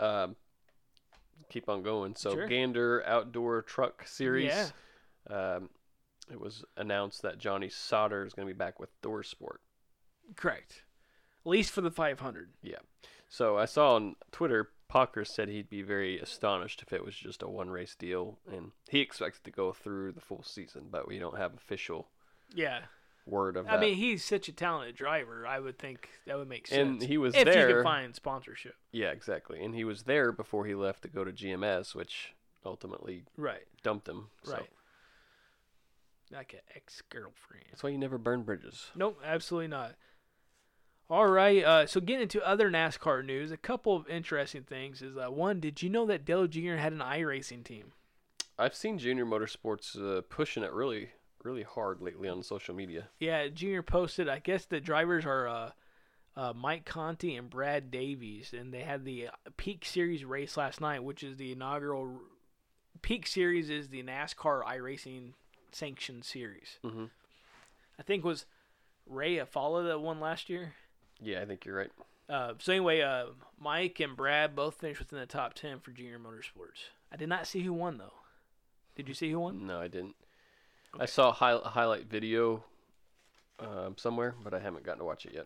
Keep on going. So, sure. Gander Outdoor Truck Series. Yeah. It was announced that Johnny Sauter is going to be back with Thor Sport. Correct. At least for the 500. Yeah. So, I saw on Twitter, Parker said he'd be very astonished if it was just a one-race deal, and he expects to go through the full season, but we don't have official word of that. I mean, he's such a talented driver. I would think that would make sense. And he was if there. If you could find sponsorship. Yeah, exactly. And he was there before he left to go to GMS, which ultimately dumped him. So. Right. Like an ex-girlfriend. That's why you never burn bridges. Nope, absolutely not. All right, so getting into other NASCAR news, a couple of interesting things is, one, did you know that Dale Jr. had an iRacing team? I've seen Junior Motorsports pushing it really, really hard lately on social media. Yeah, Junior posted, I guess the drivers are Mike Conti and Brad Davies, and they had the Peak Series race last night, which is the inaugural. Peak Series is the NASCAR iRacing sanctioned series. Mm-hmm. I think was Ray Afala that won last year. Yeah, I think you're right. So anyway, Mike and Brad both finished within the top 10 for Junior Motorsports. I did not see who won, though. Did you see who won? No, I didn't. Okay. I saw a highlight video somewhere, but I haven't gotten to watch it yet.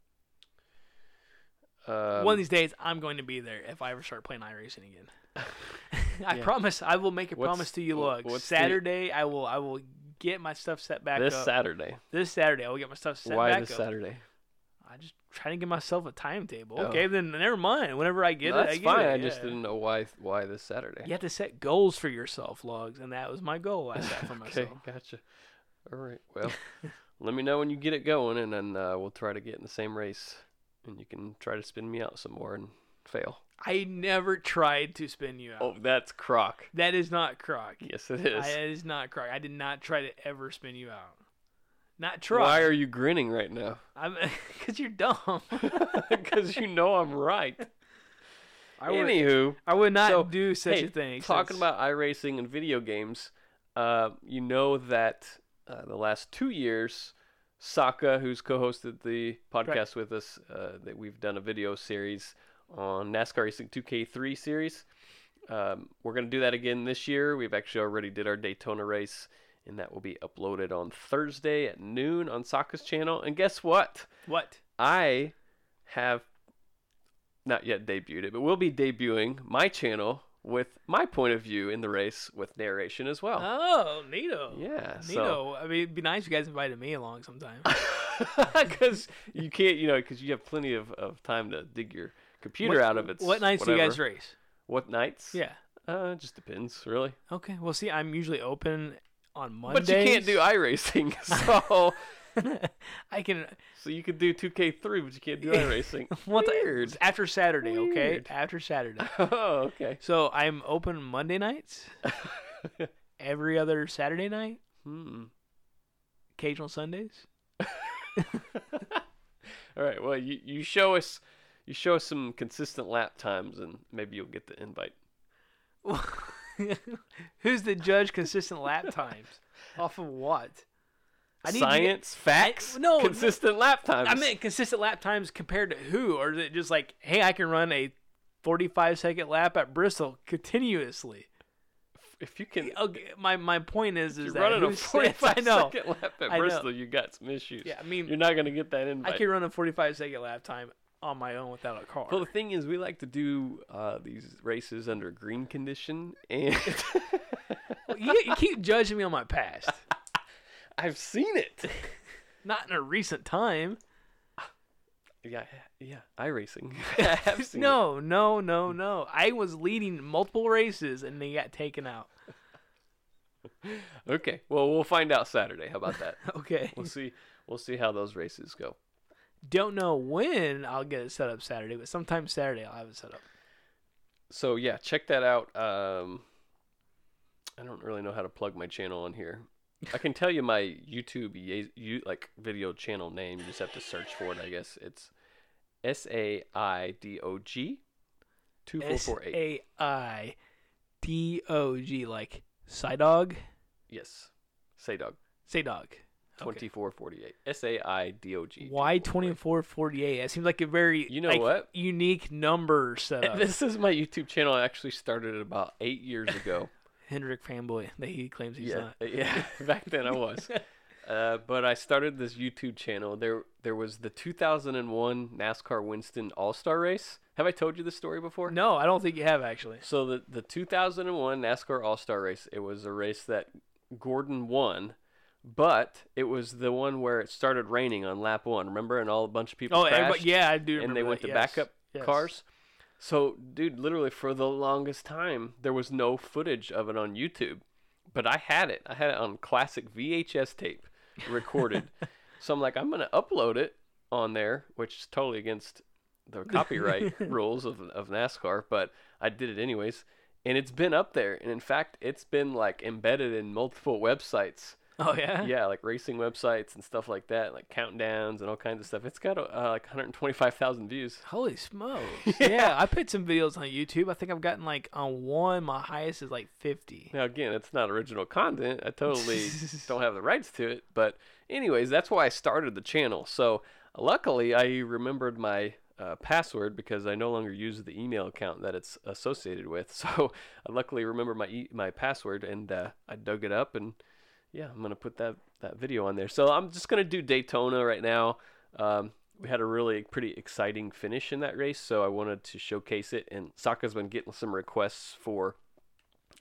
One of these days, I'm going to be there if I ever start playing iRacing again. I promise. I will make a promise to you, Lug. Saturday, I will get my stuff set back this up. Saturday. This Saturday, I will get my stuff set Why back this up. Saturday? I just trying to give myself a timetable. Oh. Okay, then never mind. Whenever I get That's I get fine. it. I just didn't know why this Saturday. You have to set goals for yourself, Lugs, and that was my goal I set for myself. Okay, gotcha. All right. Well, let me know when you get it going, and then we'll try to get in the same race, and you can try to spin me out some more and fail. I never tried to spin you out. Oh, that's Croc. That is not Croc. Yes, it is. That is not Croc. I did not try to ever spin you out. Not try. Why are you grinning right now? Because you're dumb. Because you know I'm right. Anywho, I would not do such a thing. Talking about iRacing and video games, you know that the last 2 years, Saka, who's co-hosted the podcast with us, that we've done a video series on NASCAR Racing 2K3 series. We're going to do that again this year. We've actually already did our Daytona race, and that will be uploaded on Thursday at noon on Saka's channel. And guess what? What? I have not yet debuted it, but we'll be debuting my channel with my point of view in the race with narration as well. Oh, neato. Yeah. Neato. So, I mean, it'd be nice if you guys invited me along sometime. because you can't, because you have plenty of time to dig your computer out of it. What nights do you guys race? What nights? Yeah. It just depends, really. Okay. Well, see, I'm usually open on Mondays. But you can't do iRacing, so I can. So you could do 2K3, but you can't do iRacing. Weird. After Saturday, okay? Weird. After Saturday. Oh, okay. So I'm open Monday nights, every other Saturday night, occasional Sundays. All right. Well, you show us some consistent lap times, and maybe you'll get the invite. Who's the judge? Consistent lap times off of what? Science, facts, no, consistent lap times. I meant consistent lap times compared to who? Or is it just like, hey, I can run a 45-second lap at Bristol continuously? If you can, okay, my point is you're that running a 45-second lap at I Bristol, know. you got some issues. Yeah, I mean, you're not going to get that invite. I can run a 45-second lap time on my own without a car. Well, the thing is, we like to do these races under green condition, and you keep judging me on my past. I've seen it. Not in a recent time. Yeah, iRacing. I have seen it. No. I was leading multiple races and they got taken out. Okay, well, we'll find out Saturday. How about that? Okay. We'll see how those races go. Don't know when I'll get it set up Saturday, but sometime Saturday I'll have it set up. So yeah, check that out. I don't really know how to plug my channel on here. I can tell you my YouTube video channel name. You just have to search for it, I guess. It's SAIDOG 2448. SAIDOG, like Psydog? Yes. Saydog. 2448. SAIDOG. Why 2448? That seems like a very unique number setup. This is my YouTube channel. I actually started it about 8 years ago. Hendrick fanboy that he claims he's not. Yeah, back then I was. But I started this YouTube channel. There was the 2001 NASCAR Winston All-Star Race. Have I told you this story before? No, I don't think you have, actually. So the 2001 NASCAR All-Star Race, it was a race that Gordon won, but it was the one where it started raining on lap 1. Remember? And a bunch of people crashed. Yeah, I do remember and they went to backup cars. So, dude, literally for the longest time, there was no footage of it on YouTube. But I had it. I had it on classic VHS tape recorded. So I'm like, I'm going to upload it on there, which is totally against the copyright rules of NASCAR. But I did it anyways. And it's been up there. And in fact, it's been like embedded in multiple websites. Oh, yeah? Yeah, like racing websites and stuff like that, like countdowns and all kinds of stuff. It's got like 125,000 views. Holy smokes. Yeah, I put some videos on YouTube. I think I've gotten like on one, my highest is like 50. Now, again, it's not original content. I totally don't have the rights to it. But anyways, that's why I started the channel. So luckily, I remembered my password because I no longer use the email account that it's associated with. So I luckily remember my password, and I dug it up, and yeah, I'm going to put that video on there. So I'm just going to do Daytona right now. We had a really pretty exciting finish in that race, so I wanted to showcase it. And Saka's been getting some requests for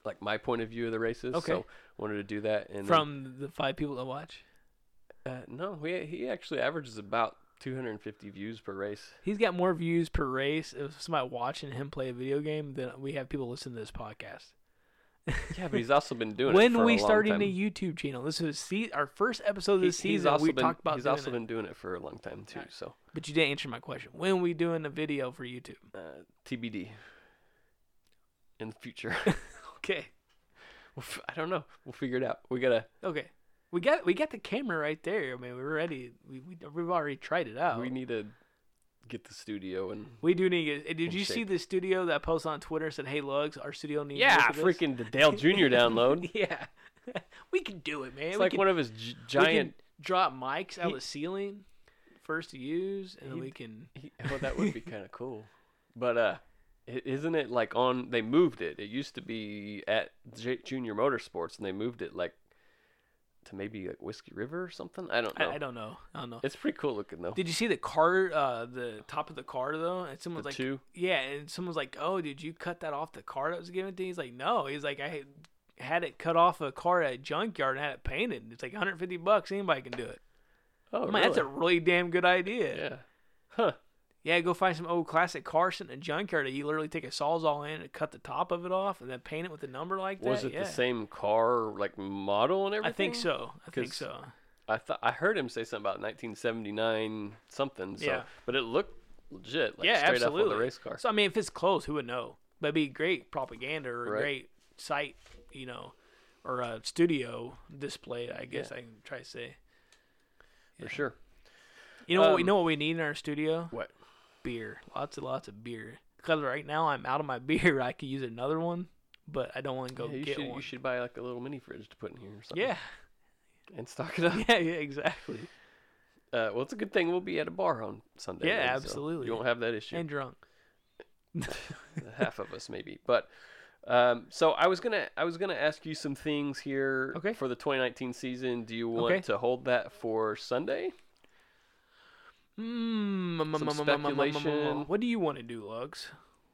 like my point of view of the races. Okay. So wanted to do that. And from the 5 people that watch. No, he actually averages about 250 views per race. He's got more views per race of somebody watching him play a video game than we have people listen to this podcast. Yeah, but he's also been doing it when for a long time. we starting a YouTube channel? This was our first episode of this season. We talked about. He's also been doing it for a long time too. Right. So, but you didn't answer my question. When are we doing a video for YouTube? TBD. In the future. Okay. I don't know. We'll figure it out. We gotta. Okay. We got the camera right there. I mean, we're ready. We've already tried it out. We need to get the studio and. We do need. Did you see the studio that I posted on Twitter? Said, "Hey, Lugs, our studio needs." Yeah, freaking the Dale Jr. download. Yeah, we can do it, man. It's like one of his giant. We can drop mics out of the ceiling, first to use, and then we can. Oh, that would be kind of cool, but isn't it like on? They moved it. It used to be at Junior Motorsports, and they moved it like. To maybe like Whiskey River or something. I don't know. I don't know. It's pretty cool looking though. Did you see the car? The top of the car though, and someone's like, two? Yeah, and someone's like, "Oh, did you cut that off the car that was given to you?" He's like, "No." He's like, "I had it cut off a car at a junkyard and had it painted. It's like $150. Anybody can do it." Oh, man, really? That's a really damn good idea. Yeah. Huh. Yeah, go find some old classic car sitting in a junkyard that you literally take a Sawzall in and cut the top of it off and then paint it with a number like that. Was it the same car, like model and everything? I think so. I heard him say something about 1979 something. So, yeah. But it looked legit, like yeah, straight absolutely. off of the race car. So I mean, if it's close, who would know? But it'd be great propaganda or a great site, or a studio display. I guess I can try to say. For sure. You know what? We know what we need in our studio. What? Beer, lots of beer. Because right now I'm out of my beer. I could use another one, but I don't want to go get one. You should buy like a little mini fridge to put in here or something. Yeah. And stock it up. Yeah, exactly. Well, it's a good thing we'll be at a bar on Sunday. Yeah, then, absolutely. So you won't have that issue. And drunk. Half of us maybe, but so I was gonna ask you some things here for the 2019 season. Do you want to hold that for Sunday? Some speculation. What do you want to do, Lugs?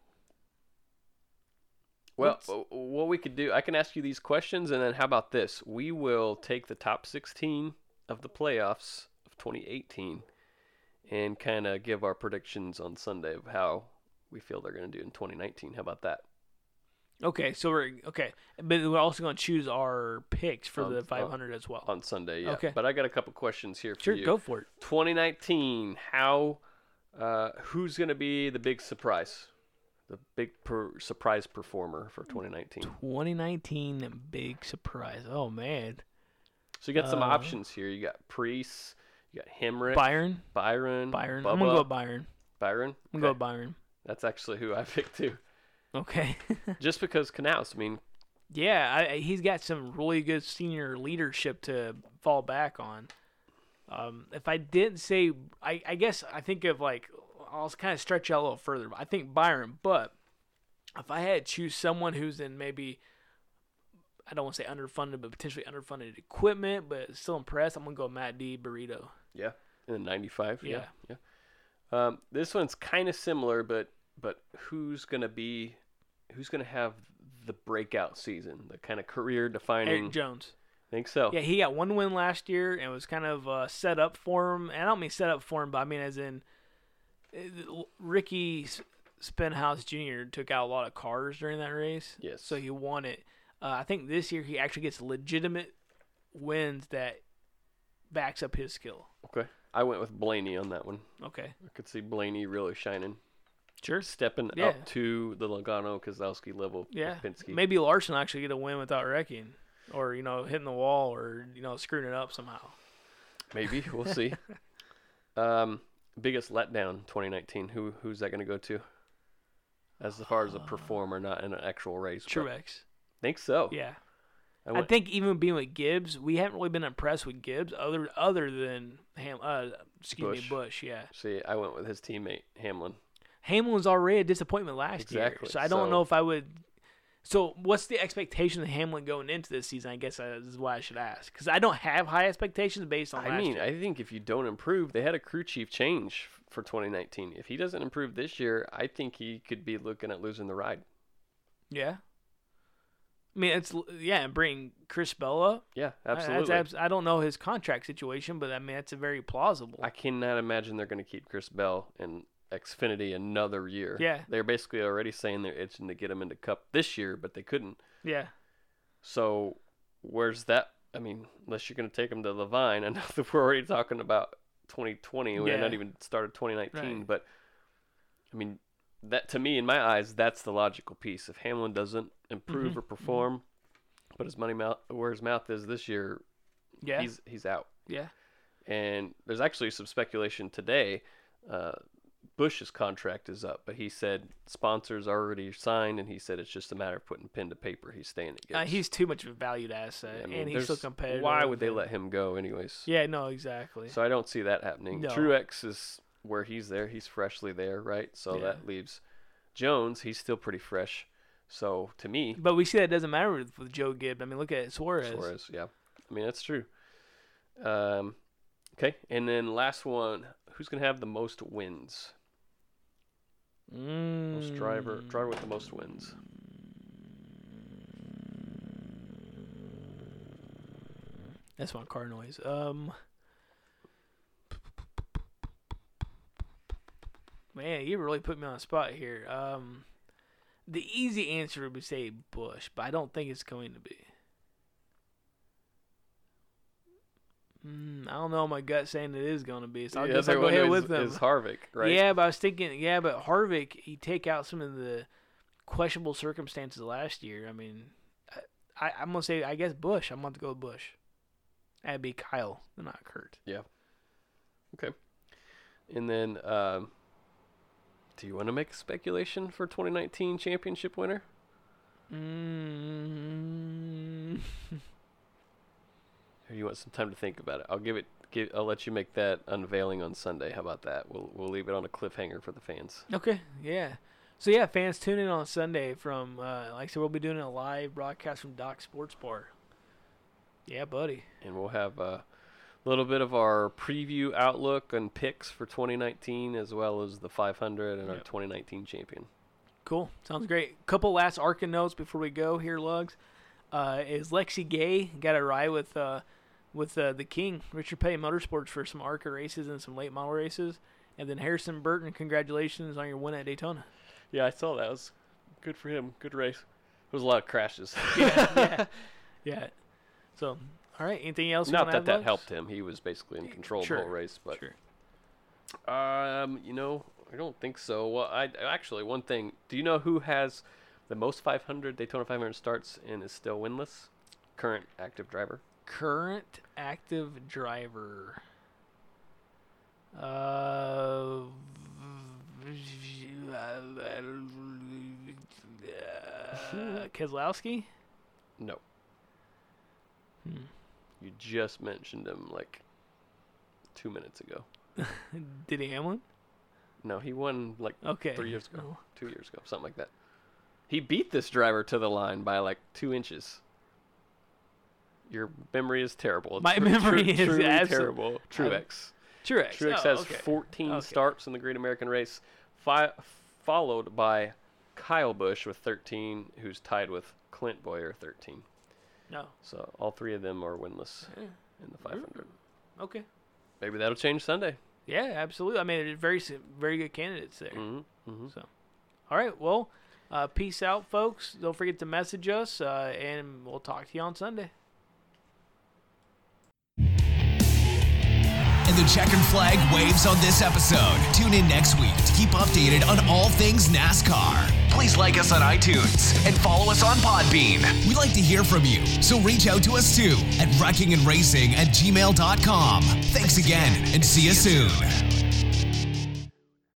Well, what we could do, I can ask you these questions, and then how about this? We will take the top 16 of the playoffs of 2018 and kind of give our predictions on Sunday of how we feel they're going to do in 2019. How about that? Okay, so but we're also going to choose our picks for the 500 as well on Sunday. Yeah. Okay, but I got a couple questions here for you. Sure, go for it. 2019. Who's going to be the big surprise? The big surprise performer for 2019. 2019 big surprise. Oh man. So you got some options here. You got Preece. You got Hemric. Byron. Bubba. I'm gonna go with Byron. Byron. I'm gonna go with Byron. That's actually who I picked too. Okay. Just because Knaus, I mean. Yeah, he's got some really good senior leadership to fall back on. If I didn't say, I guess I think of like, I'll kind of stretch out a little further. I think Byron, but if I had to choose someone who's in maybe, I don't want to say underfunded, but potentially underfunded equipment, but still impressed, I'm going to go Matt D. Burrito. Yeah, in the 95. Yeah. This one's kind of similar, but who's going to have the breakout season, the kind of career-defining? Eric Jones. Think so? Yeah, he got one win last year, and it was kind of set up for him. And I don't mean set up for him, but I mean as in Ricky Stenhouse Jr. took out a lot of cars during that race. Yes. So he won it. I think this year he actually gets legitimate wins that backs up his skill. Okay. I went with Blaney on that one. Okay. I could see Blaney really shining. Sure. Stepping up to the Logano-Keselowski level. Yeah. Penske. Maybe Larson actually get a win without wrecking, or hitting the wall, or screwing it up somehow. Maybe we'll see. Biggest letdown 2019. Who's that going to go to? As far as a performer, not in an actual race. Truex. Think so. Yeah. I think even being with Gibbs, we haven't really been impressed with Gibbs other than Busch. Yeah. See, I went with his teammate Hamlin. Hamlin was already a disappointment last year, so I don't know if I would. So, what's the expectation of Hamlin going into this season? I guess that is why I should ask, because I don't have high expectations based on last year. I think if you don't improve, they had a crew chief change for 2019. If he doesn't improve this year, I think he could be looking at losing the ride. Yeah. I mean, and bring Chris Bell up. Yeah, absolutely. I don't know his contract situation, but I mean, that's a very plausible. I cannot imagine they're going to keep Chris Bell in Xfinity another year. Yeah. They're basically already saying they're itching to get him into Cup this year, but they couldn't. Yeah. So where's that? I mean, unless you're going to take him to Levine. I know that we're already talking about 2020. We're not even started 2019. Right. But, I mean, that to me, in my eyes, that's the logical piece. If Hamlin doesn't improve or perform, but his where his mouth is this year, he's out. Yeah. And there's actually some speculation today. Busch's contract is up, but he said sponsors already signed, and he said it's just a matter of putting pen to paper. He's staying at Gibbs. He's too much of a valued asset, and he's so competitive. Why would they let him go anyways? Yeah, no, exactly. So I don't see that happening. No. Truex is where he's there. He's freshly there, right? So that leaves Jones. He's still pretty fresh. So to me. But we see that doesn't matter with Joe Gibbs. I mean, look at Suarez. Yeah. I mean, that's true. Okay, and then last one. Who's going to have the most wins? Most driver with the most wins. That's my car noise. Man, you really put me on the spot here. The easy answer would be say Busch, but I don't think it's going to be. I don't know. My gut saying it is going to be. So I guess I'll go ahead with them. Is Harvick, right? Yeah, but I was thinking, but Harvick, he take out some of the questionable circumstances last year. I mean, I'm going to say, I guess Busch. I'm going to go with Busch. That'd be Kyle, not Kurt. Yeah. Okay. And then, do you want to make a speculation for 2019 championship winner? Or you want some time to think about it? I'll let you make that unveiling on Sunday. How about that? We'll leave it on a cliffhanger for the fans. Okay, yeah. So yeah, fans tune in on Sunday from like I said, we'll be doing a live broadcast from Doc Sports Bar. Yeah, buddy. And we'll have a little bit of our preview outlook and picks for 2019, as well as the 500 and our 2019 champion. Cool. Sounds great. Couple last ARCA notes before we go here, Lugs. Is Lexi Gay got a ride with the King, Richard Petty Motorsports, for some ARCA races and some late model races. And then Harrison Burton, congratulations on your win at Daytona. Yeah, I saw that. It was good for him. Good race. There was a lot of crashes. Yeah. So, all right. Anything else? Not that helped him. He was basically in control of the whole race. But, I don't think so. Well, one thing. Do you know who has the most Daytona 500 starts and is still winless? Current active driver. Keselowski? No. You just mentioned him like 2 minutes ago. Did he Hamlin? No, he won like 3 years ago. Oh. 2 years ago, something like that. He beat this driver to the line by like 2 inches. Your memory is terrible. My memory is truly terrible. Truex. Truex has 14 starts in the Great American Race, followed by Kyle Busch with 13, who's tied with Clint Boyer 13. No. So all three of them are winless in the 500. Okay. Maybe that'll change Sunday. Yeah, absolutely. I mean, very, very good candidates there. Mm-hmm. So, all right. Well, peace out, folks. Don't forget to message us, and we'll talk to you on Sunday. And the checkered flag waves on this episode. Tune in next week to keep updated on all things NASCAR. Please like us on iTunes and follow us on Podbean. We'd like to hear from you, so reach out to us too at wreckingandracing@gmail.com. Thanks again, and see you soon.